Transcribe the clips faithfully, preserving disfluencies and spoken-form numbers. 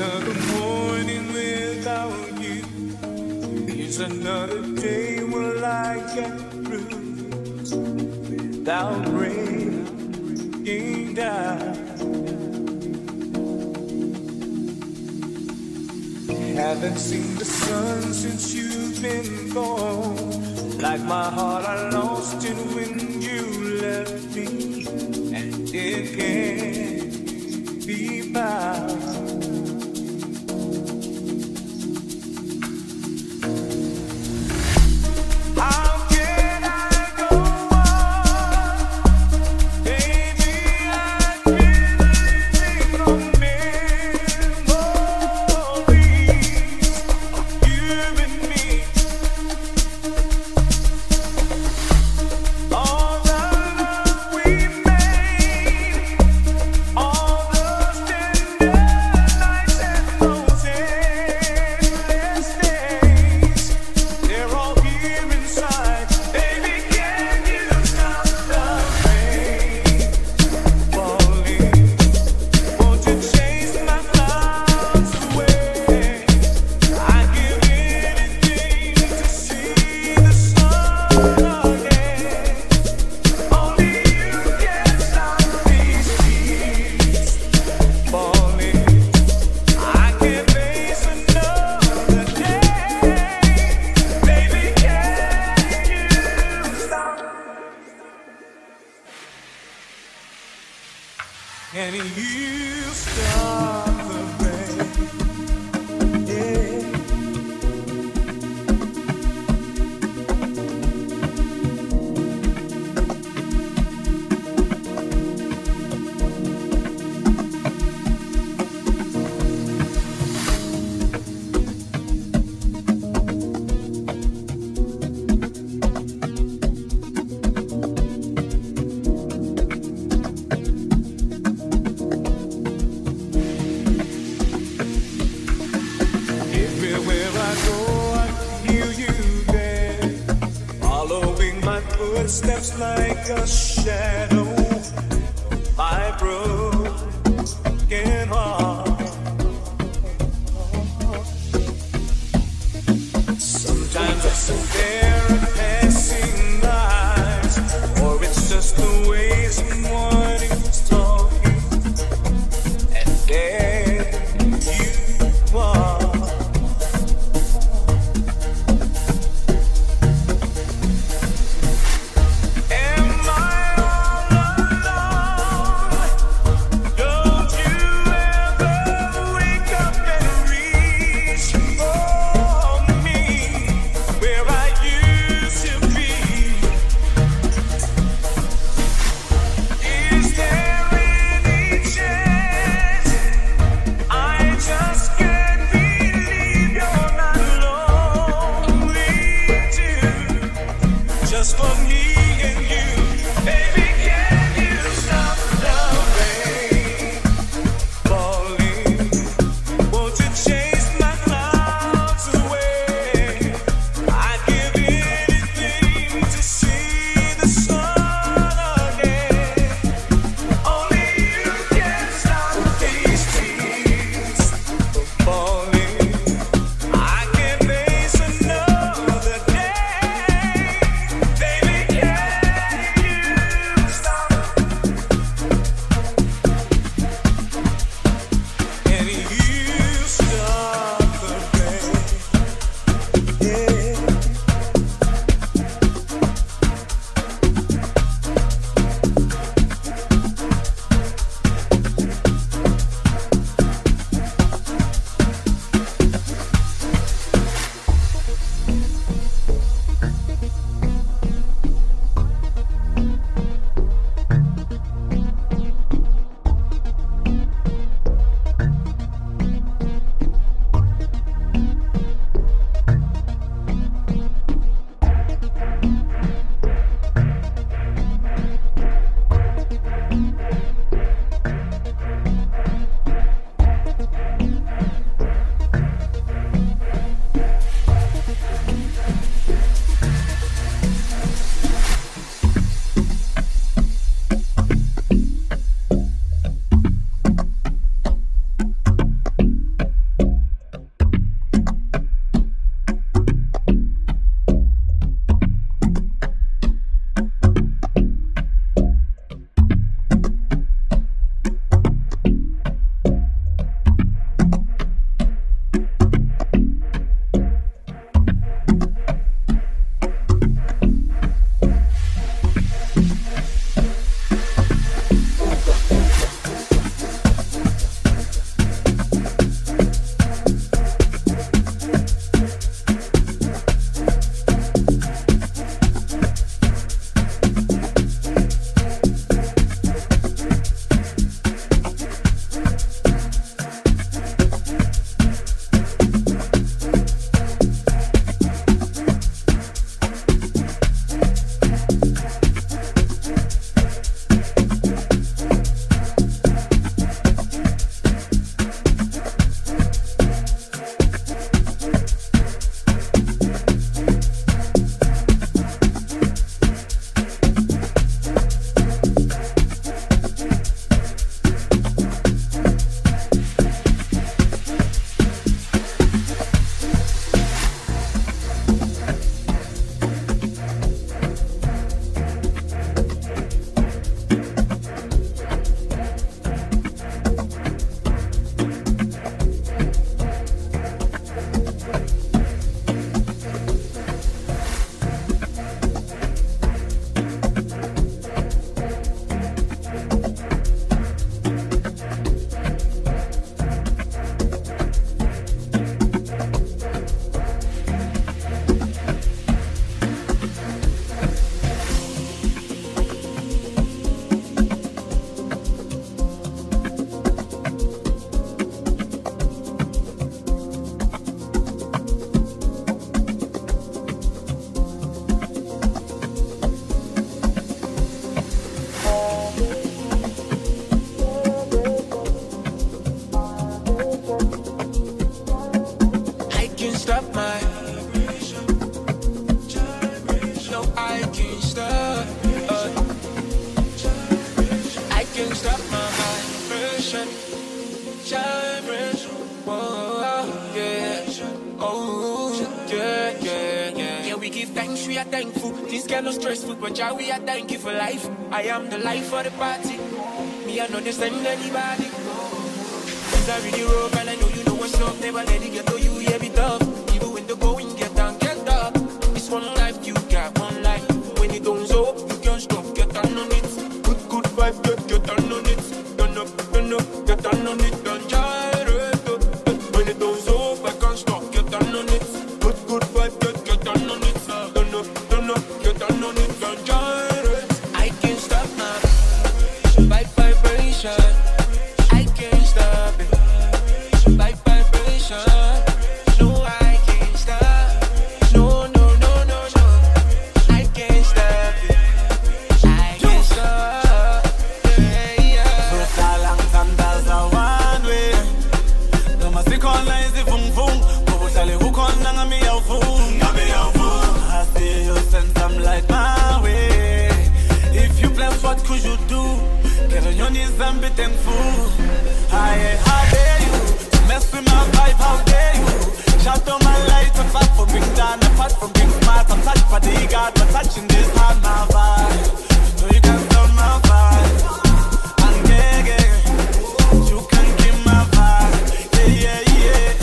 Another morning without you is another day will I get through without breaking down. Haven't seen the sun since you've been gone. Like my heart, I lost it when you left me, and it can't be found. And you stop the rain, yeah. Footsteps like a shadow, my broken heart. Sometimes I sit there and passing eyes, or it's just the way someone's talking, and there you are. Am I all alone? Don't you ever shine fresh. Oh, yeah. Oh, yeah, yeah, yeah. Yeah, we give thanks, we are thankful. Things get no stressful, but yeah, we are thank you for life. I am the life of the party. Me, I know this send anybody. Things are really rough, and I know you know what's up. Never let it get to you, yeah, be tough. Even when the going get down, get up. It's one life, you got one life. When it don't up, you can't stop, get down on it. Good, good vibe, get, get down on it. Turn up, turn up, get down on it. Don't gyrate, when it don't up, I can't stop, get down on it. Good, good vibe, get, get down on it. Turn up, turn up, get down on it. Don't gyrate. I can't stop now. Vibe vibration. I can't stop it. Vibe vibration. No, I can't stop. No, no, no, no, no. I can't stop it. I can't stop. Yeah, yeah. So talang sandals are one way. No mas ikona izivungvung. Kubuhlale ukhona ngami yawuvung. Ngami yawuvung. I see you send some light my way. If you bless, what could you do? Get on your knees and be thankful. I, how dare you mess with my vibe? How dare you shut down my light? A fat from being down, a fat from being smart. I'm touched by the God, but touching this hard my vibe. No, you can't stop my vibe. And yeah, yeah, you can keep my vibe. Yeah, yeah, yeah.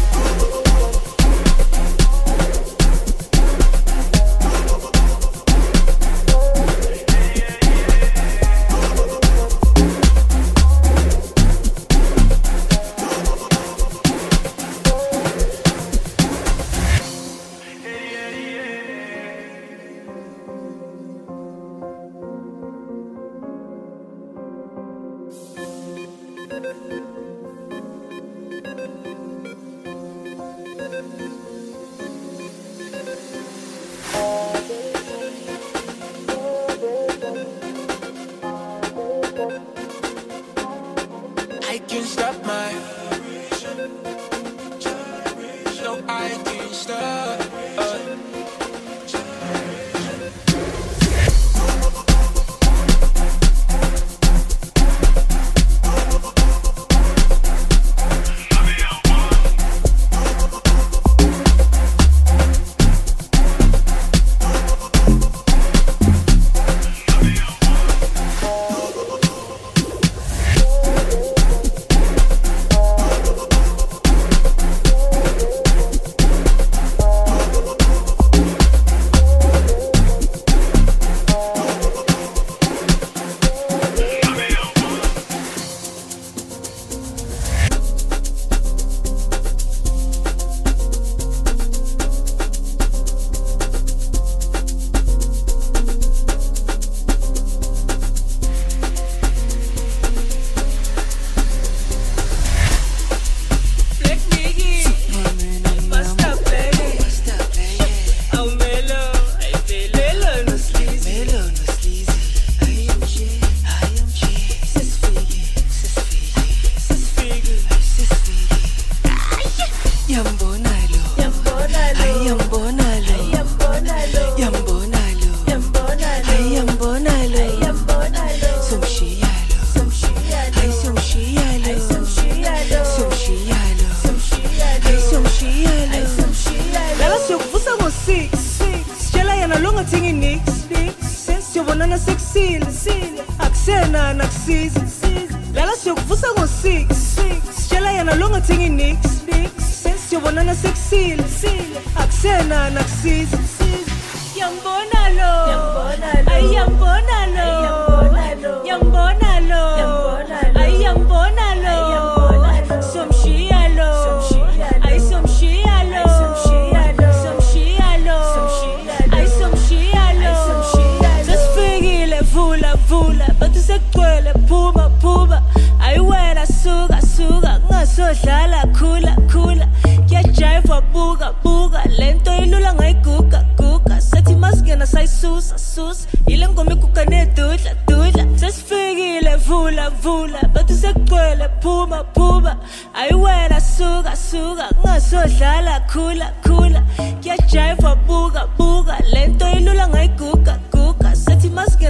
I can't stop my. No, I can't stop. Uh.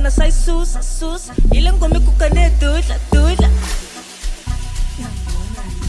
Susa, sus, ilang gumi ko ka na dudla, dudla. Yang bona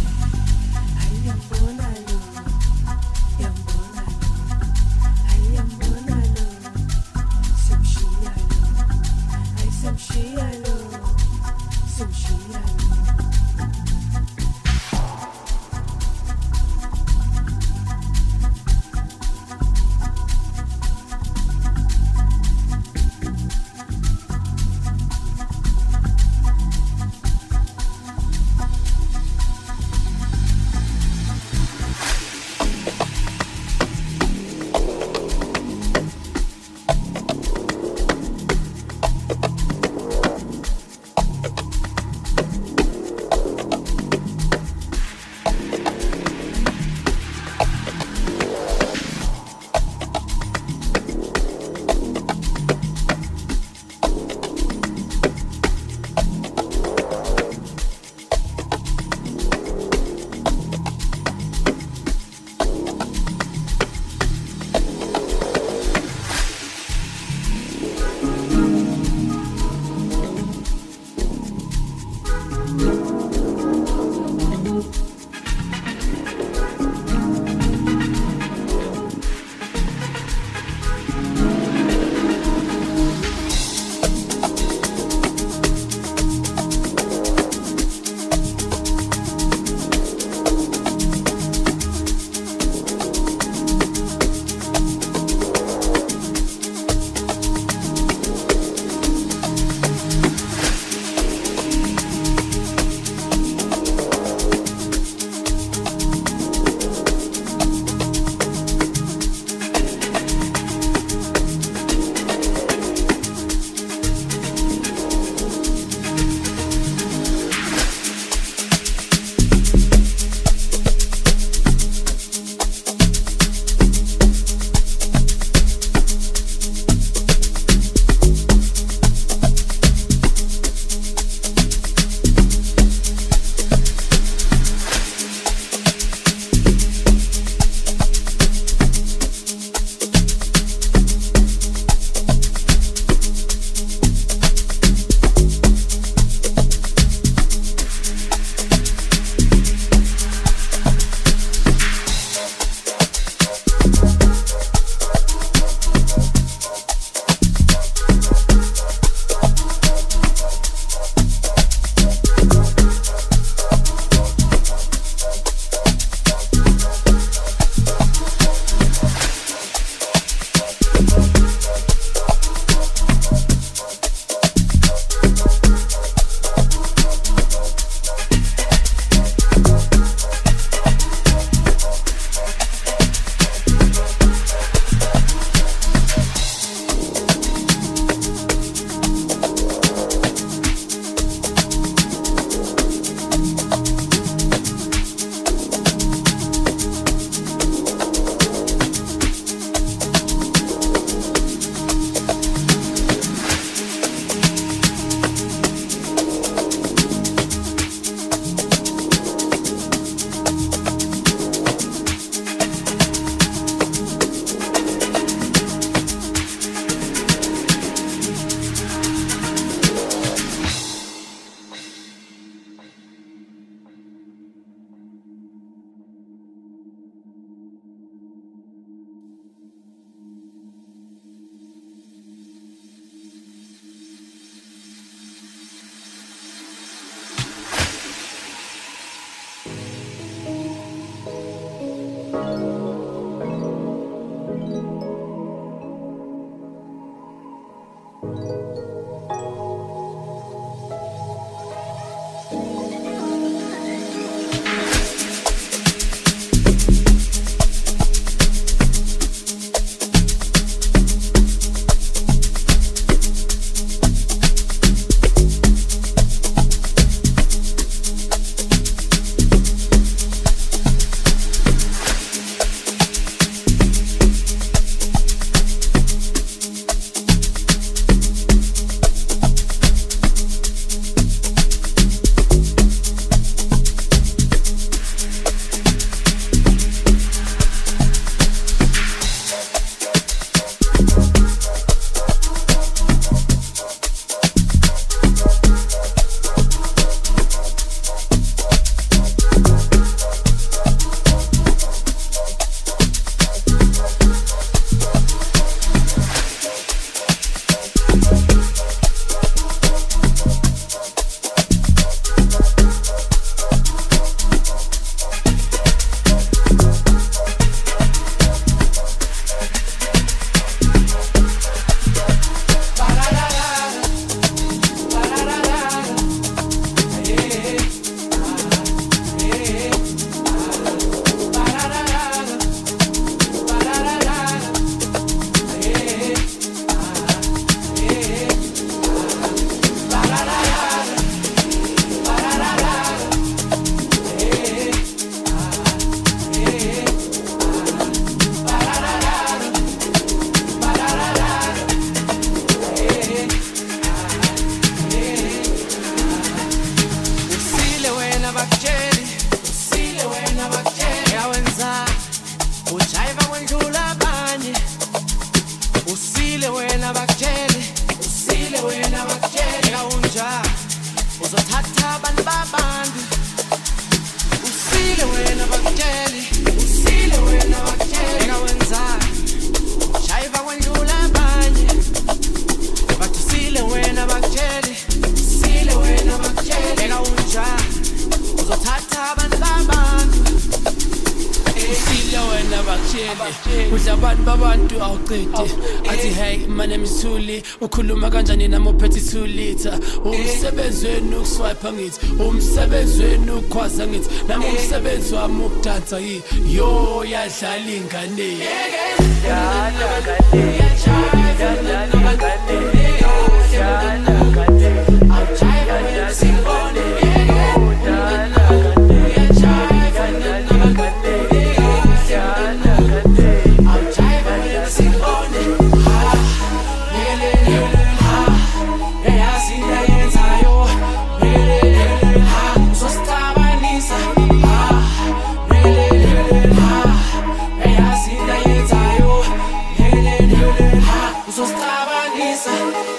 usile wena bakutsheli usile wena bakutsheli eka wenzani shayiva kwendlula abanye bathi usile wena bakutsheli usile wena bakutsheli eka unjani uzothatha abantu babantu usile wena bakutsheli udla abantu babantu awuqede athi hey my name is Thuli ukhuluma kanjani nami uphethe two liter umsebenzi wenu ukuswipe ngithi umsebenzi wenu ukukhwaza ngithi nami umsebenzi wami ukudansa yi yo yadlala ingane yadlala ingane yadlala ingane yadlala ingane awujayiva singone yadlala ingane yadlala ingane yadlala ingane awujayiva singone ha lele ha eyasinda yenzayo lele ha sostabanisa ha lele ha eyasinda yenzayo lele ha sostabanisa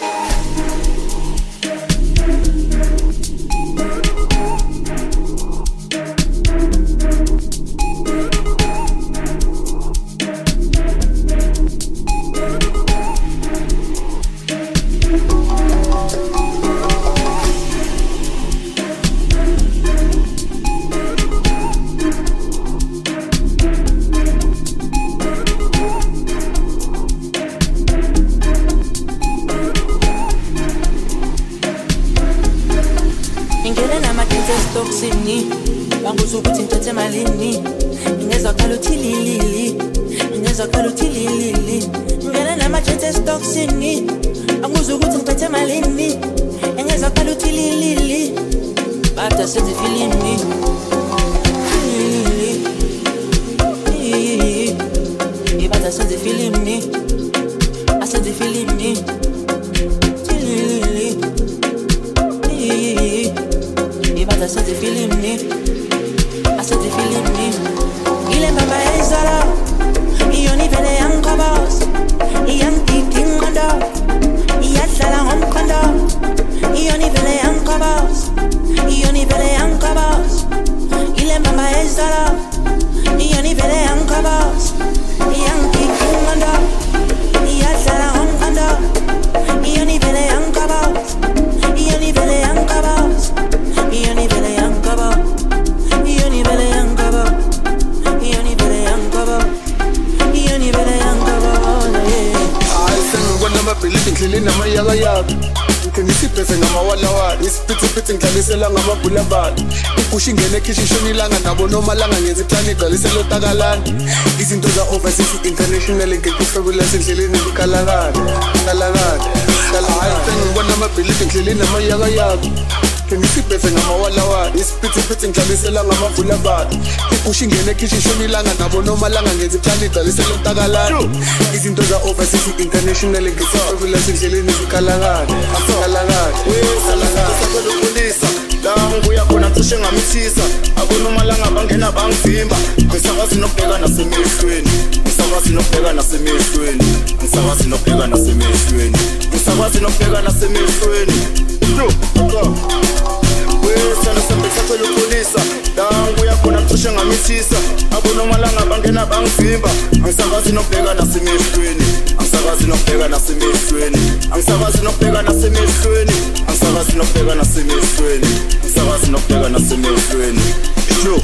toxini banguza ukuthi ngithathe malini ngingezwa khala uthililili ngingezwa khala uthililili ngena nama-chances toxini banguza ukuthi ngithathe malini ngingezwa khala uthililili bada sezifilimi ibada sezifilimi asezifilimi I said the feeling me, I said the feeling me. Il est papa et Zara, il y en a des young covers, il y a des king under, il y a de la home condo, il y en a des young covers, il y en a des young covers. Il est papa et Zara, il y en a des young covers, il y a des king under, il y a de la home condo, il y en a des young covers, il y en a des young covers. Ioni vele yankaba, Ioni vele yankaba, Ioni vele yankaba, Ioni vele yankaba. I sing when I'm a believing clean in my yaga yaga. Can you see person I'm a walla walla? It's pretty pretty ngalisela ngama boulevard. Pushing ngene kishi shoni langa nabo noma langa ngenzi plan igalisela tagalana. Izinto za overseas international ngekufabulous endleleni ukalakana. Kalakana. I sing when I'm a believing clean in my yaga yaga. Can you see person I'm a walla walla? It's pretty pretty ngalisela ngama boulevard. Pushing ngene kishi shoni langa nabo noma langa ngenzi plan igalisela tagalana. Izinto za overseas international ngekufabulous endleleni ukalakana. Kalakana, kalakana, sakulisa, languya khona cishe ngamithisa, abonomalanga bangena bangivimba, ngisakwazi nokubheka nasemehlweni, ngisakwazi nokubheka nasemehlweni, ngisakwazi nokubheka nasemehlweni, ngisakwazi nokubheka nasemehlweni. No, go. Wesana sambesacela ukulisa, languya khona cishe ngamithisa, abonomalanga bangena bangivimba, ngisakwazi nokubheka nasemehlweni, ngisakwazi nokubheka nasemehlweni, ngisakwazi nokubheka nasemehlweni, ngisakwazi nokubheka nasemehlweni, ngisakwazi nokubheka nasemehlweni. No.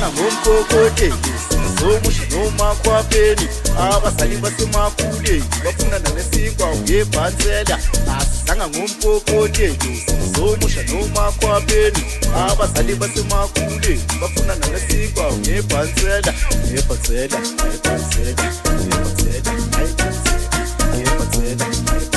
ngompokoteni sizomusha nomakhwapheni abazali basemakhuleni bafuna nanesinkwa ngebhansela asizanga ngompokoteni sizomusha nomakhwapheni abazali basemakhuleni bafuna nanesinkwa ngebhansela ngebhansela ngebhansela ngebhansela ngebhansela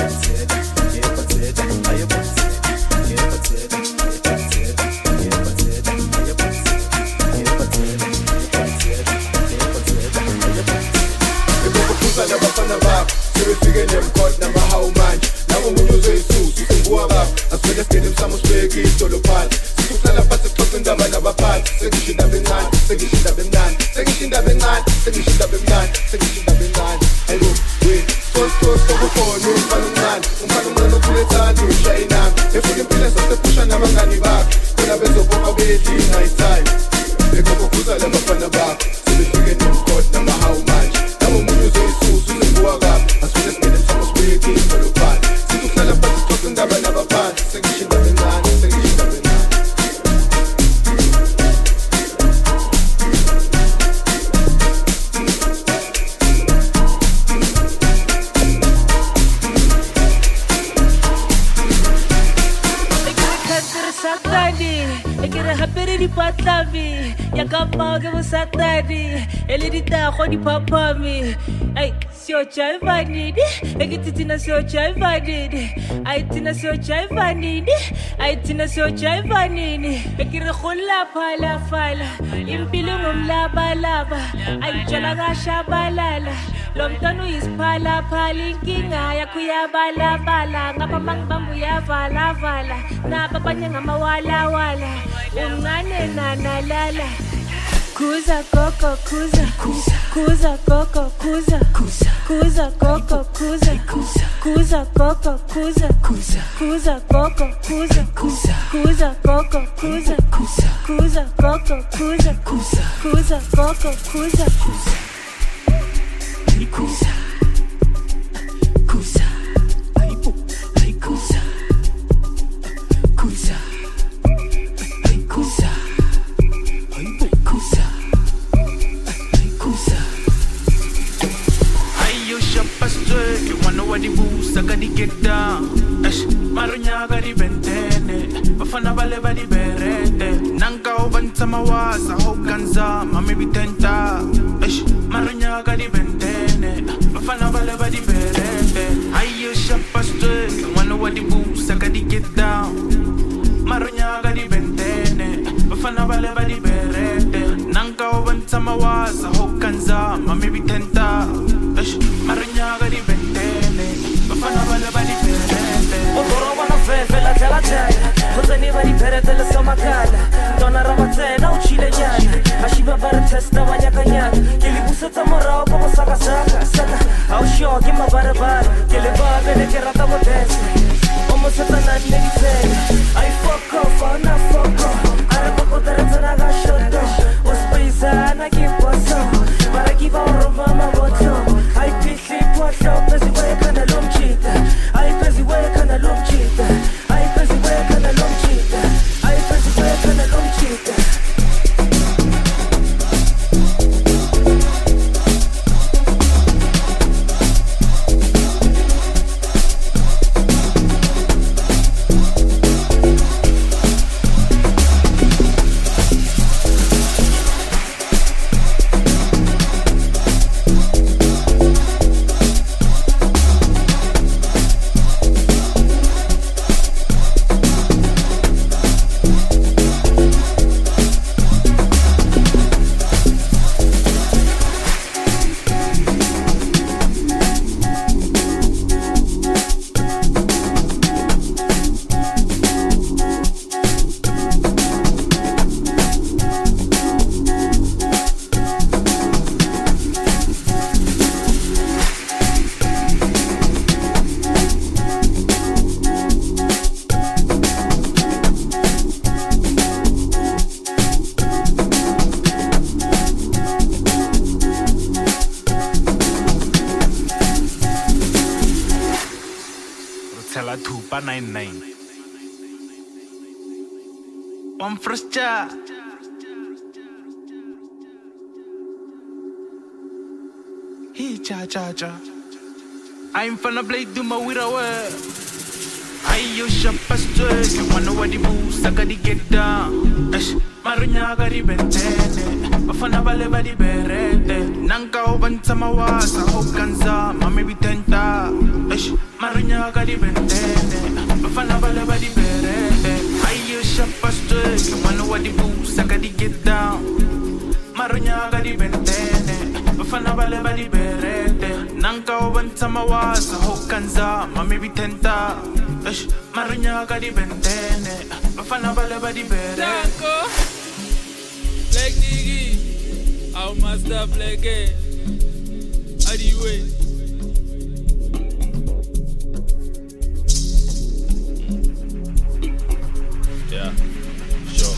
Figure them cut number how man. Now we use a suit, you can go up. As well as get them some spaghetti to the pan. So to la pass the clock in the man of a pan. Say you should have been none, say you should have been none, say you should have been none, say you should have been none, say you should have been none. Hello, wait, so so so before no man man, un man man no pull it out to shine up. If we can feel us to push on a man on the back, when I was up a bit in night time. They go for the left on the back. So they figure them cut number how much. Now we use a suit, you can go up. Di papa mi ay sio chai vanidi ekitina sio chai vanidi ay tina sio chai vanidi ay tina sio chai vanini ekire khola phala phala impilo ngomlaba laba ay jala gasha balala lomntana uyisiphala phala inkinga yakho yabala bala ngapha mangibambu yavala vala naba abanye ngamawala wala umncane nanalala Kuza koko kuza kuza kuza koko kuza kuza kuza koko kuza kuza kuza koko kuza kuza kuza koko kuza kuza kuza koko kuza kuza kuza koko kuza kuza kuza koko kuza kuza kuza kuza ai bu ai kuza kuza ai kuza You wanna what the boost, I gotta get down. Ash, Marunya got the bentene. Bafana vale vale berete. Nanka obanta mawasa, hokanza, mami bitenta. Ash, Marunya got the bentene. Bafana vale vale berete. I you shop a straight. You wanna what the boost, I gotta get down. Marunya got the bentene. Bafana vale vale berete. Nanka obanta mawasa, hokanza, mami bitenta. Ash, Marunya got the Vela tela tela, cosa ne va di perete la somakala. Donna ramazzena uccide nyana, ashiva vara testa vanya kanyana. Che li bussa tamorao come saka saka saka. Au show che ma vara vara, che le va bene che rata modesta. Omo satana ne di sei. I fuck off, I na fuck off. Araba potere zana ga shotto. Ospisa na che posso. Para chi va a Roma ma voto. I pisi posso, pesi way kana lomchita. I pesi way kana lomchita. ninety-nine. One first cha. He cha cha cha. I'm finna play do my with away. I you shop a straight. You wanna what the boost? I gotta get down. Ash, Marunya gari bentene. Bafana bale badi berete. Nanka obanta mawasa hokanza. Mami bitenta. Ash, Marunya gari bentene. Bafana bale badi berete. I you shop a straight. You wanna what the boost? I gotta get down. Marunya gari bentene. Bafana bale badi berete. Nanka obanta mawasa hokanza. Mami bitenta. Ash, Marunya gari bentene. Bafana bale badi berete. Black nigga, how master black eh? How do you wait? Yeah, sure.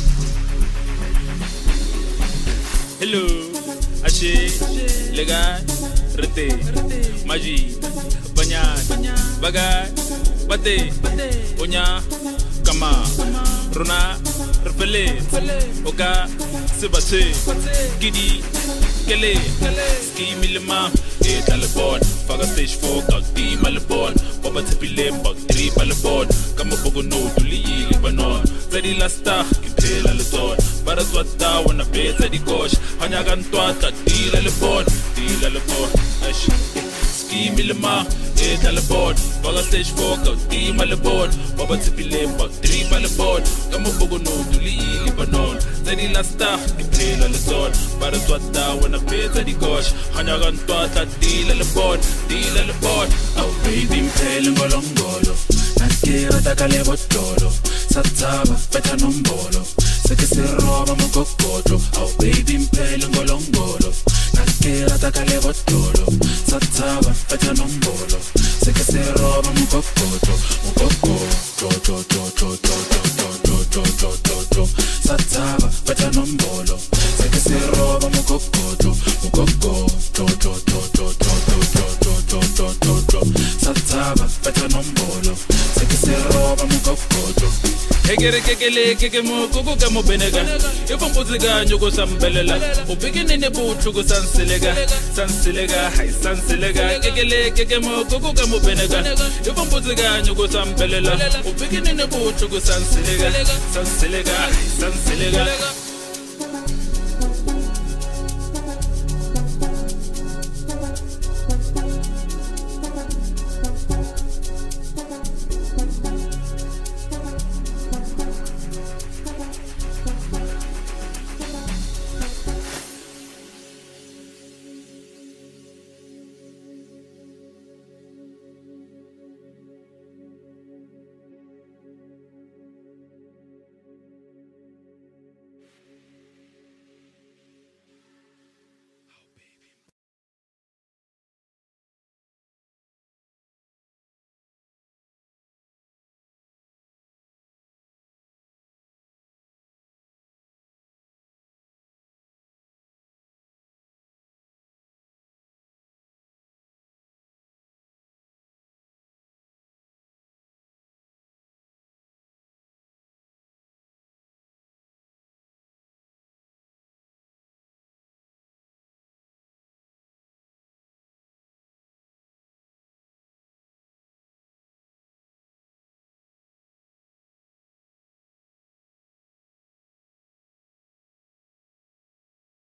Hello, Ache, Lega, Rete, Maji, Banyan, Bagay, Bate, Onya, Kama, Runa, Rfele, Oka, Sebate, Kidi, Kele, Ski Milima, eight Alabon, Faga Stage four, Kauti Malabon, Papa Tipile, Bak three Malabon, Kamabogo no, Tuli, Libanon, Zedi Lasta, Impel Alaton, Baraswata, Wana Pay, Zedi Kosh, Hanyagan Twata, Deal Alabon, Deal Alabon, Ash, Ski Milima, eight Alabon, Faga Stage four, Kauti Malabon, Papa Tipile, Bak three Malabon, Kamabogo no, Tuli, Libanon, Zedi Lasta, Impel Alaton, Baraswata, Wana Pay, Zedi Kosh, Hanyagan Twata, Deal Alabon, Deal Alabon, Oh baby, Impel Ngolongolo, Nakira Takale Botolo, Sataba, Beta Nombolo, Seke se roba Mokokoto, Oh baby, Impel Ngolongolo, Nakira Takale Botolo, Sataba, Beta Nombolo, Seke se roba Mokokoto, Mokoko, to to to to to to to to to to to Sataba, Beta Nombolo, Seke se roba Mokokoto, Mokoko, to to to to to to to to to to Sataba, Beta Nombolo, Seke se roba Mokokoto. Egere kekele keke mo kuku kamo benega. Ifo mpuziga nyuko sambelela. Ubigini ne butu ko sansilega. Sansilega, hai sansilega. Kekele keke mo kuku kamo benega. Ifo mpuziga nyuko sambelela. Ubigini ne butu ko sansilega. Sansilega, hai sansilega.